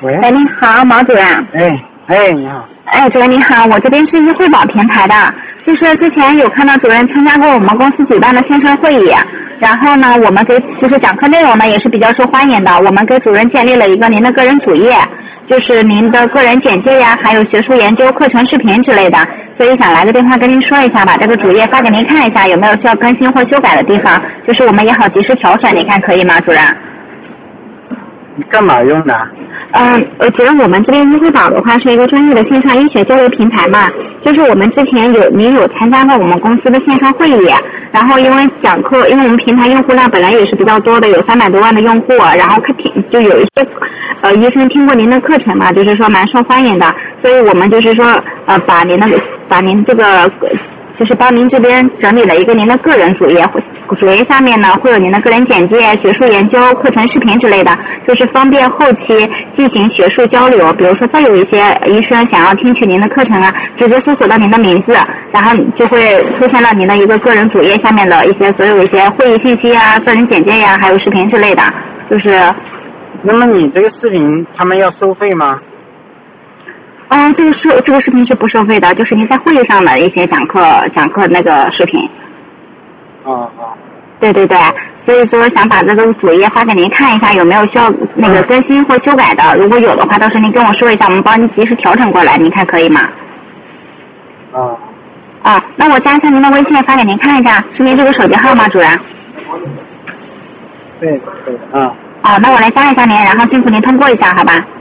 喂。 哎，你好，毛主任。 你好。 哎，主任你好，我这边是易汇宝平台的，就是之前有看到主任参加过我们公司举办的线上会议，然后呢，我们就是讲课内容呢也是比较受欢迎的，我们给主任建立了一个您的个人主页，就是您的个人简介呀，还有学术研究、课程视频之类的，所以想来个电话跟您说一下，把这个主页发给您看一下，有没有需要更新或修改的地方，就是我们也好及时调整，你看可以吗，主任？ 你干嘛用的？ 主任，我们这边易汇宝的话是一个专业的线上医学交流平台嘛，就是我们之前您有参加过我们公司的线上会议，然后因为讲课，因为我们平台用户量本来也是比较多的，有300多万的用户，然后就有一些医生听过您的课程嘛，就是说蛮受欢迎的，所以我们就是说把您这个就是帮您这边整理了一个您的个人主页，主页下面呢会有您的个人简介、学术研究、课程视频之类的，就是方便后期进行学术交流。比如说再有一些医生想要听取您的课程啊，直接搜索到您的名字，然后就会出现了您的一个个人主页下面的所有一些会议信息啊、个人简介呀，还有视频之类的。就是， 那么你这个视频他们要收费吗？ 这个视频是不收费的，就是您在会议上的一些讲课那个视频。对，所以说想把这个主页发给您看一下，有没有需要那个更新或修改的，如果有的话，到时候您跟我说一下，我们帮您及时调整过来，您看可以吗？那我加一下您的微信，发给您看一下，是您这个手机号吗，主任？ 对。 那我来加一下您，然后辛苦您通过一下，好吧？